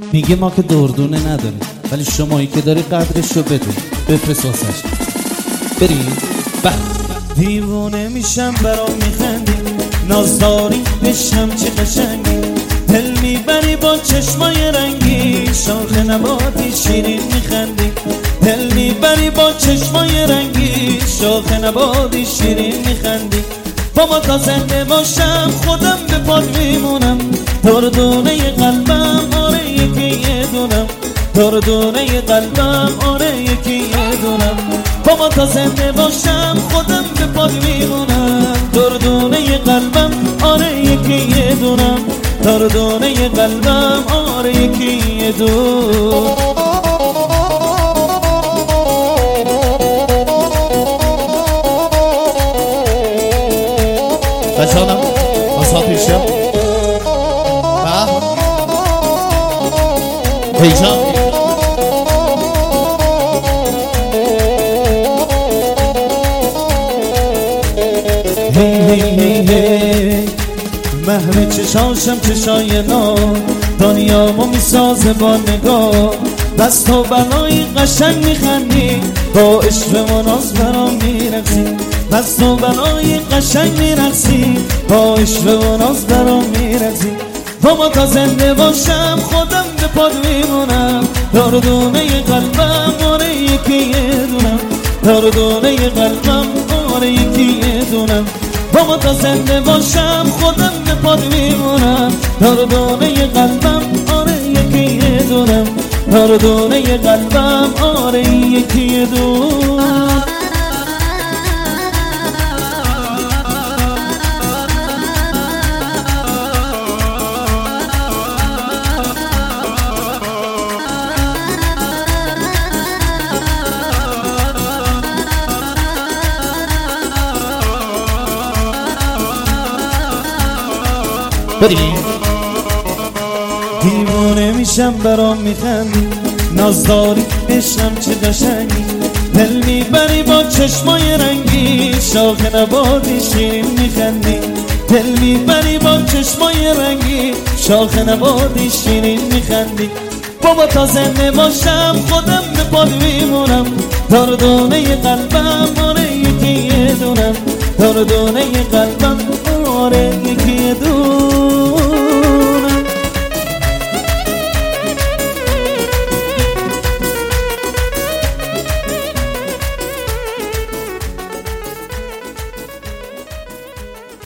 میگه ما که دردونه نداریم، ولی شمایی که داری قدرش رو بدون. بفرست واسش بریم. دیوونه میشم برام میخندی، نازداری بشم چه قشنگی، دل میبری با چشمای رنگی، شاخ نباتی شیرین میخندی، دل میبری با چشمای رنگی، شاخ نباتی شیرین میخندی. بابا تا زنده باشم خودم به پات میمونم، دردونه قلبم آره یکی یه دونم، دردونه قلبم آره یکی یه دونم. بابا تا زنده باشم خودم به پات میمونم، دردونه قلبم آره یکی یه دونم، دردونه قلبم آره یکی یه دونم. بچه‌ها واسه پیشم هیجان محو چشاشم چشای نو، دنیامو میسازه با نگاه، دست و بلای قشنگ میخندی، با عشق و ناز برام میرقصی، دست و بلای قشنگ میرقصی، با عشق و ناز برام میرقصی. بابا تا زنده باشم خودم به پات میمونم، دردونه قلبم آره یکی یه دونم، دردونه قلبم آره یکی یه دونم. بابا تا زنده باشم خودم به پات میمونم، دردونه قلبم آره یکی یه دونم، دردونه قلبم آره یکی یه دونم. دیوونه میشم برام میخندی، نازداری بشم چه قشنگی، دل میبری با چشمای رنگی، شاخ نباتی شیرین میخندی، دل میبری با چشمای رنگی، شاخ نباتی شیرین میخندی. بابا تا زنده باشم خودم به پات میمونم، دردونه قلبم آره یکی یه دونم، دردونه قلبم